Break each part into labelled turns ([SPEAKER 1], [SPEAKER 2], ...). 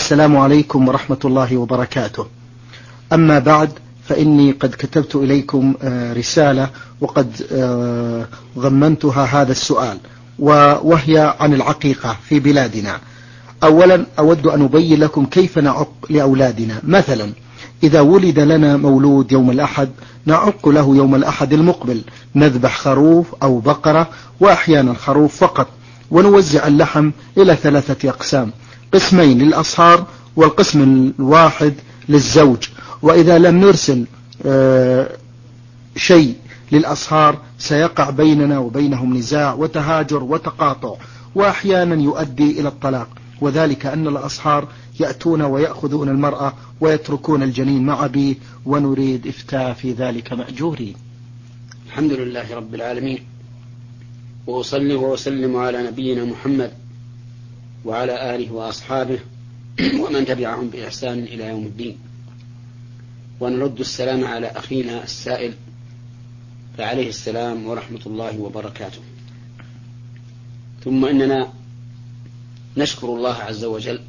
[SPEAKER 1] السلام عليكم ورحمة الله وبركاته. أما بعد، فإني قد كتبت إليكم رسالة وقد ضمنتها هذا السؤال، وهي عن العقيقة في بلادنا. أولا أود أن أبين لكم كيف نعق لأولادنا. مثلا إذا ولد لنا مولود يوم الأحد نعق له يوم الأحد المقبل، نذبح خروف أو بقرة، وأحيانا خروف فقط، ونوزع اللحم إلى 3 أقسام: قسمين للأصهار والقسم الواحد للزوج. وإذا لم نرسل شيء للأصهار سيقع بيننا وبينهم نزاع وتهاجر وتقاطع، وأحيانا يؤدي إلى الطلاق، وذلك أن الأصهار يأتون ويأخذون المرأة ويتركون الجنين مع أبيه، ونريد إفتاء في ذلك مأجورين.
[SPEAKER 2] الحمد لله رب العالمين، وأصلي وأسلم على نبينا محمد وعلى آله وأصحابه ومن تبعهم بإحسان إلى يوم الدين. ونرد السلام على أخينا السائل، فعليه السلام ورحمة الله وبركاته. ثم إننا نشكر الله عز وجل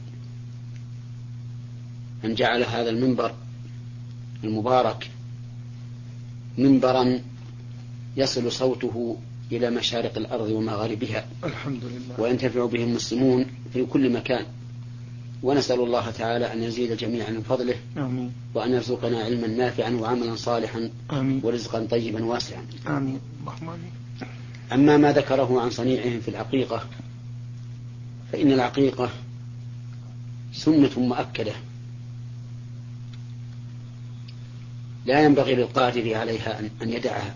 [SPEAKER 2] أن جعل هذا المنبر المبارك منبرا يصل صوته إلى مشارق الأرض ومغاربها،
[SPEAKER 1] الحمد لله،
[SPEAKER 2] وينتفع به المسلمون في كل مكان. ونسأل الله تعالى أن يزيد جميعا من فضله،
[SPEAKER 1] آمين،
[SPEAKER 2] وأن يرزقنا علما نافعا وعملا صالحا،
[SPEAKER 1] آمين،
[SPEAKER 2] ورزقا طيبا واسعا،
[SPEAKER 1] آمين، اللهم آمين.
[SPEAKER 2] أما ما ذكره عن صنيعهم في العقيقة، فإن العقيقة سنة مؤكدة لا ينبغي للقادر عليها أن يدعها.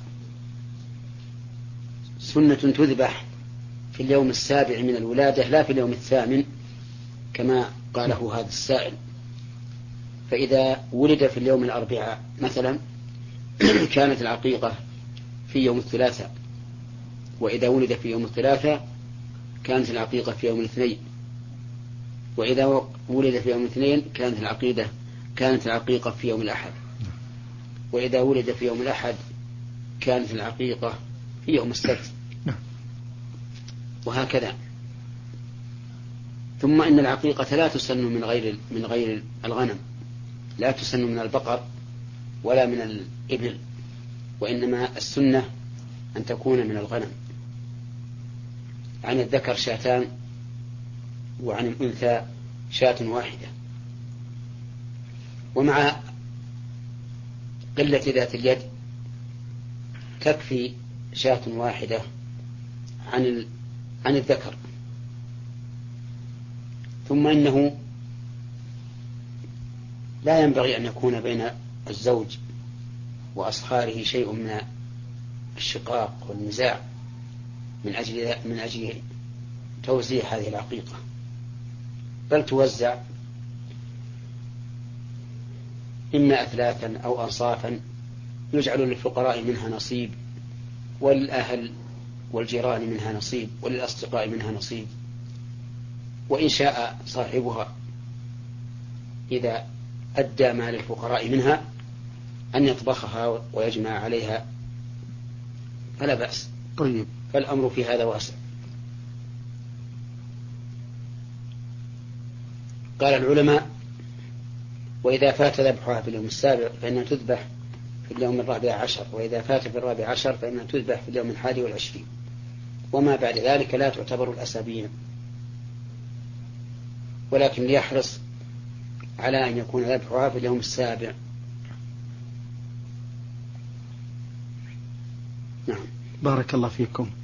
[SPEAKER 2] سنة تذبح في اليوم 7 من الولادة، لا في اليوم 8 كما قاله هذا السائل. فإذا ولد في اليوم 4 مثلا كانت العقيقة في يوم 3، وإذا ولد في يوم 3 كانت العقيقة في يوم 2، وإذا ولد في يوم 2 كانت العقيقة في يوم الأحد، وإذا ولد في يوم الأحد كانت العقيقة في يوم السبت، وهكذا. ثم إن العقيقة لا تسن من غير الغنم، لا تسن من البقر ولا من الإبل، وإنما السنة أن تكون من الغنم. عن الذكر 2 وعن الأنثى 1. ومع قلة ذات اليد تكفي 1 عن الذكر. ثم إنه لا ينبغي أن يكون بين الزوج وأصهاره شيء من الشقاق والنزاع من أجل توزيع هذه العقيقة، بل توزع إما أثلاثا أو أنصافا، يجعل للفقراء منها نصيب، وللأهل والجيران منها نصيب، وللأصدقاء منها نصيب. وإن شاء صاحبها إذا أدى ما للفقراء منها أن يطبخها ويجمع عليها فلا بأس.
[SPEAKER 1] طيب،
[SPEAKER 2] فالأمر في هذا واسع. قال العلماء: وإذا فات ذبحها في اليوم 7 فإنها تذبح في اليوم 14، وإذا فات في 14 فإنها تذبح في اليوم 21، وما بعد ذلك لا تعتبر الأسابيع. ولكن ليحرص على أن يكون ذبحها في اليوم 7.
[SPEAKER 1] نعم، بارك الله فيكم.